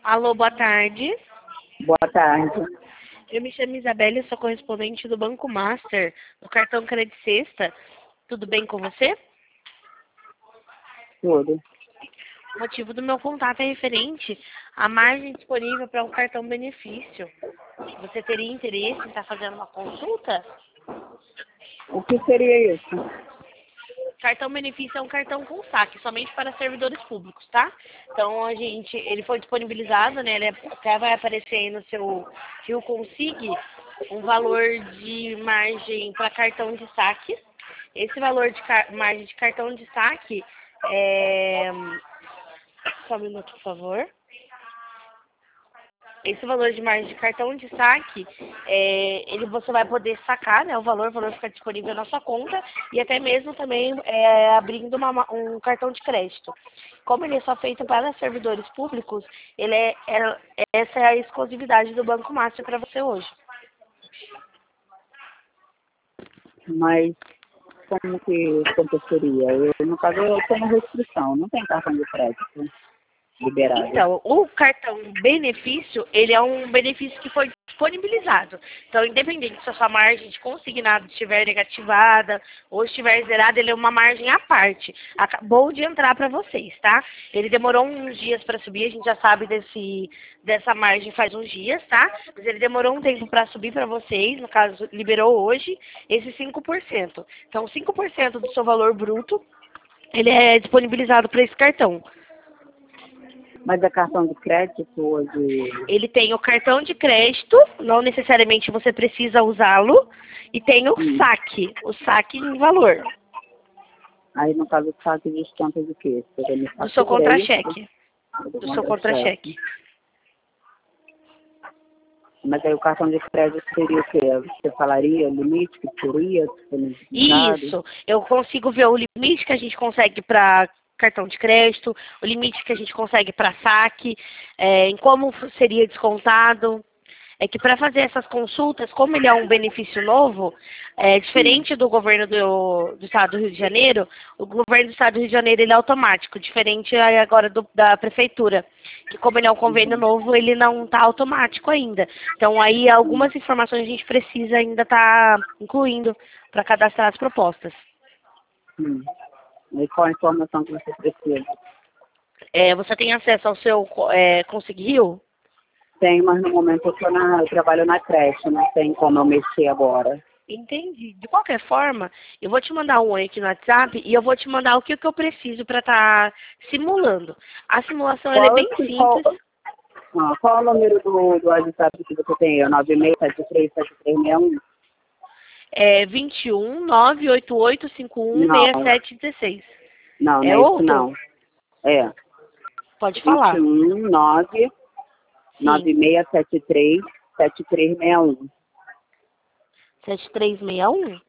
Alô, boa tarde. Boa tarde. Eu me chamo Isabelle, sou correspondente do Banco Master, do cartão Crédito Sexta. Tudo bem com você? Tudo. O motivo do meu contato é referente à margem disponível para um cartão benefício. Você teria interesse em estar fazendo uma consulta? O que seria isso? Cartão benefício é um cartão com saque, somente para servidores públicos, tá? Então, ele foi disponibilizado, né? Ele até vai aparecer aí no seu Rio Consig um valor de margem para cartão de saque. Esse valor de margem de cartão de saque é... Só um minuto, por favor. Esse valor de margem de cartão de saque, você vai poder sacar, né? O valor fica disponível na sua conta e até mesmo também abrindo um cartão de crédito. Como ele é só feito para servidores públicos, essa é a exclusividade do Banco Master para você hoje. Mas como que aconteceria? No caso, eu tenho restrição, não tem cartão de crédito liberado. Então, o cartão benefício, ele é um benefício que foi disponibilizado. Então, independente se a sua margem de consignado estiver negativada ou estiver zerada, ele é uma margem à parte. Acabou de entrar para vocês, tá? Ele demorou uns dias para subir, a gente já sabe dessa margem faz uns dias, tá? Mas ele demorou um tempo para subir para vocês, no caso, liberou hoje, esse 5%. Então, 5% do seu valor bruto, ele é disponibilizado para esse cartão. Mas é cartão de crédito ou de... Ele tem o cartão de crédito, não necessariamente você precisa usá-lo, e tem o saque em valor. Aí, no caso, o saque de tanto de quê? Do seu contra-cheque. Do seu contra-cheque. Mas aí o cartão de crédito seria o quê? Você falaria o limite que seria? Isso. Eu consigo ver o limite que a gente consegue para cartão de crédito, o limite que a gente consegue para saque, em como seria descontado. É que para fazer essas consultas, como ele é um benefício novo, diferente do governo do Estado do Rio de Janeiro, o governo do Estado do Rio de Janeiro ele é automático, diferente agora da Prefeitura, que como ele é um convênio novo, ele não está automático ainda. Então aí algumas informações a gente precisa ainda estar incluindo para cadastrar as propostas. E qual a informação que você precisa? Você tem acesso ao seu Consig Rio? Tem, mas no momento eu trabalho na creche, não tem como eu mexer agora. Entendi. De qualquer forma, eu vou te mandar um oi aqui no WhatsApp e eu vou te mandar o que eu preciso para estar simulando. A simulação ela é bem simples. Qual é o número do WhatsApp que você tem? É 96737361? 21 98851 6716. Não, É não é isso outro? não. É. Pode falar. 21 9673 7361. 7361?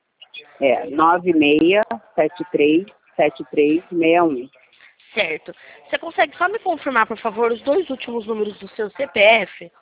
9673 7361. Certo. Você consegue só me confirmar, por favor, os dois últimos números do seu CPF?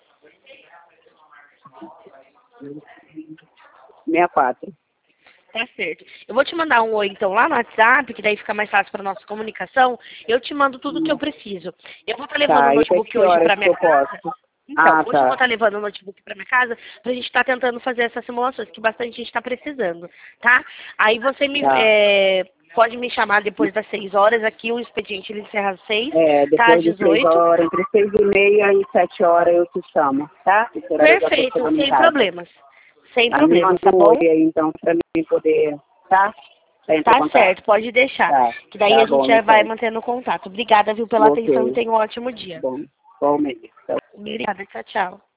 64. Tá certo. Eu vou te mandar um oi, então, lá no WhatsApp, que daí fica mais fácil para nossa comunicação. Eu te mando tudo o que eu preciso. Eu vou estar levando o notebook hoje para minha casa. Então, hoje eu vou estar levando o notebook para minha casa pra gente estar tentando fazer essas simulações, que bastante gente está precisando, tá? Aí você pode me chamar depois das 6 horas, aqui o expediente ele encerra às 6, tá? Às 18. Horas, entre 6h30 e 7 horas eu te chamo, tá? Perfeito, sem problemas. Sem problemas, tá bom? Aí, então, para mim poder, tá? Tá certo, pode deixar. Tá, que daí a gente já vai mantendo contato. Obrigada, viu, pela atenção e tenha um ótimo dia. Bom mesmo. Obrigada, tchau, tchau.